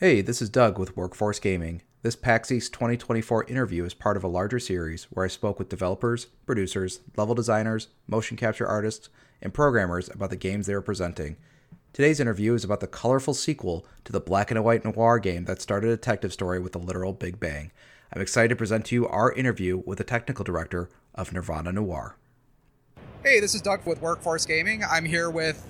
Hey, this is Doug with Workforce Gaming. This PAX East 2024 interview is part of a larger series where I spoke with developers, producers, level designers, motion capture artists, and programmers about the games they are presenting. Today's interview is about the colorful sequel to the black and white noir game that started a detective story with a literal Big Bang. I'm excited to present to you our interview with the technical director of Nirvana Noir. Hey, this is Doug with Workforce Gaming. I'm here with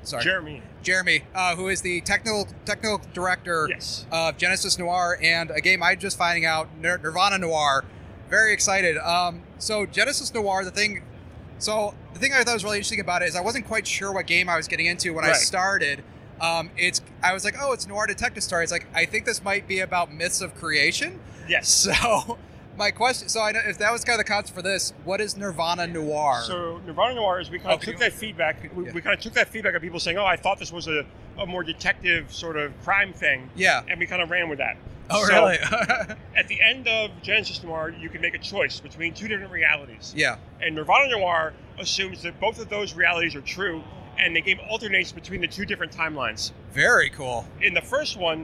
Jeremy, who is the technical director of Genesis Noir and a game I'm just finding out, Nirvana Noir. Very excited. So Genesis Noir, the thing I thought was really interesting about it is I wasn't quite sure what game I was getting into when I started. I was like, oh, it's noir detective story. It's like, I think this might be about myths of creation. Yes. So my question, I know if that was kind of the concept for this, what is Nirvana Noir? So Nirvana Noir is we kind of took that feedback. We kind of took that feedback of people saying, oh, I thought this was a more detective sort of crime thing. Yeah. And we kind of ran with that. Oh, so, really? At the end of Genesis Noir, you can make a choice between two different realities. Yeah. And Nirvana Noir assumes that both of those realities are true, and the game alternates between the two different timelines. Very cool. In the first one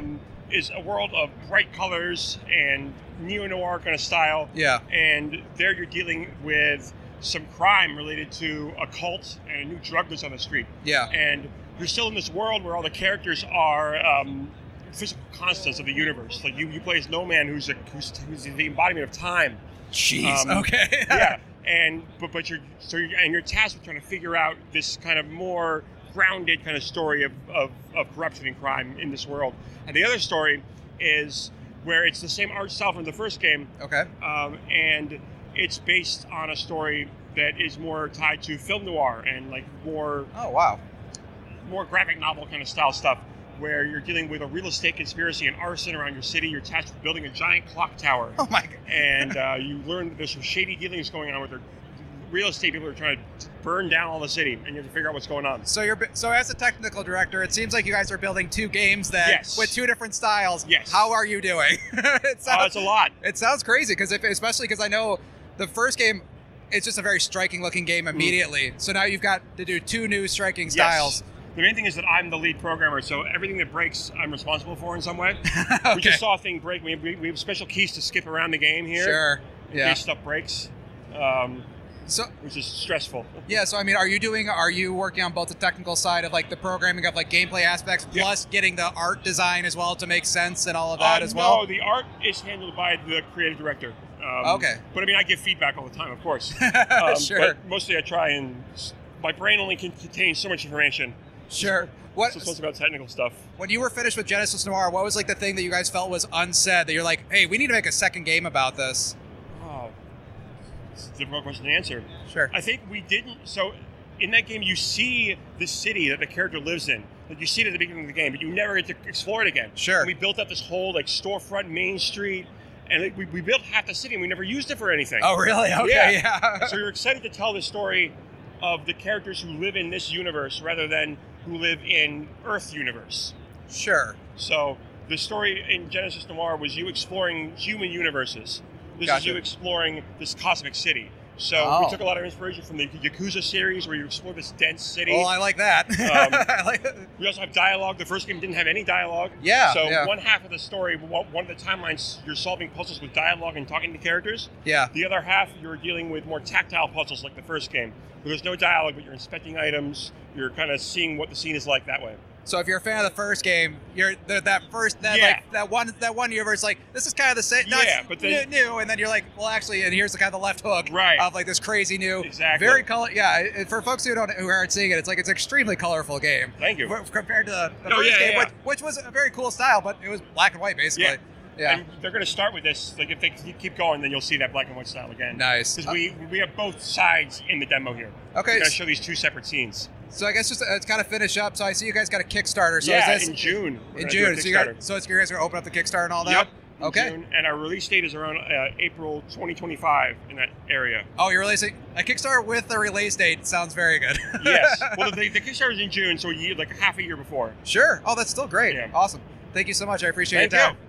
is a world of bright colors and neo-noir kind of style. Yeah. And there you're dealing with some crime related to a cult and a new drug that's on the street. Yeah. And you're still in this world where all the characters are physical constants of the universe. Like you play as Nomad, who's the embodiment of time. Jeez. Okay. Yeah. And you're tasked with trying to figure out this kind of more grounded kind of story of corruption and crime in this world. And the other story is where it's the same art style from the first game. Okay. And it's based on a story that is more tied to film noir and like more. Oh, wow. More graphic novel kind of style stuff, where you're dealing with a real estate conspiracy and arson around your city. You're tasked with building a giant clock tower. Oh my God. And you learn that there's some shady dealings going on with the real estate people who are trying to burn down all the city, and you have to figure out what's going on. So as a technical director, it seems like you guys are building two games with two different styles. Yes. How are you doing? It's a lot. It sounds crazy especially because I know the first game, it's just a very striking looking game immediately. So now you've got to do two new striking styles. Yes. The main thing is that I'm the lead programmer, so everything that breaks, I'm responsible for in some way. Okay. We just saw a thing break. We have special keys to skip around the game here. Sure. In case stuff breaks, which is stressful. Yeah. So I mean, are you working on both the technical side of like the programming of like gameplay aspects, plus getting the art design as well to make sense and all of that as well? No, the art is handled by the creative director. Okay. But I mean, I give feedback all the time, of course. Sure. But mostly I try and my brain only can contain so much information. Sure. So it's mostly about technical stuff. When you were finished with Genesis Noir, what was like the thing that you guys felt was unsaid that you're like, hey, we need to make a second game about this? Oh, it's a difficult question to answer. Sure. I think we didn't. So in that game, you see the city that the character lives in. Like you see it at the beginning of the game, but you never get to explore it again. Sure. And we built up this whole like storefront main street. And we built half the city and we never used it for anything. Oh, really? Okay, yeah. So you're excited to tell the story of the characters who live in this universe rather than who live in Earth universe. Sure. So the story in Genesis Noir was you exploring human universes. This is you exploring this cosmic city. So we took a lot of inspiration from the Yakuza series where you explore this dense city. Well, I like that. I like that. We also have dialogue. The first game didn't have any dialogue. Yeah. So one half of the story, one of the timelines, you're solving puzzles with dialogue and talking to characters. Yeah. The other half, you're dealing with more tactile puzzles like the first game. Where there's no dialogue, but you're inspecting items. You're kind of seeing what the scene is like that way. So if you're a fan of the first game, you're that one universe, like this is kind of the same, but then, new, and then you're like, well, actually, and here's the kind of the left hook of like this crazy new, very color. Yeah, for folks who aren't seeing it, it's like it's an extremely colorful game. Thank you. Compared to the first game, which was a very cool style, but it was black and white basically. Yeah. And they're going to start with this. Like if they keep going, then you'll see that black and white style again. Nice. Because we have both sides in the demo here. Okay. We're going to show these two separate scenes. So I guess just to kind of finish up. So I see you guys got a Kickstarter. So yeah, is this in June. In June. So you guys are going to open up the Kickstarter and all that? Yep. Okay. June, and our release date is around April 2025 in that area. Oh, you're releasing a Kickstarter with the release date. Sounds very good. Yes. Well, the Kickstarter is in June, so like half a year before. Sure. Oh, that's still great. Yeah. Awesome. Thank you so much. I appreciate Thank your time. you.